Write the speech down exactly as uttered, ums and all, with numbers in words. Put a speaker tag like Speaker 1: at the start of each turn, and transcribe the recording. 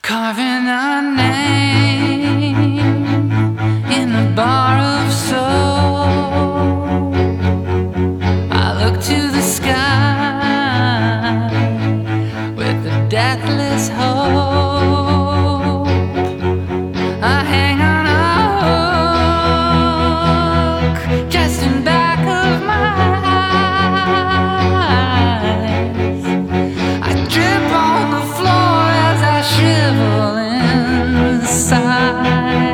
Speaker 1: Carving our name in the bar of soul. I look to the sky with a deathless hope. I hang on a hook just in back of my eyes. I drip on the floor as I shiver inside.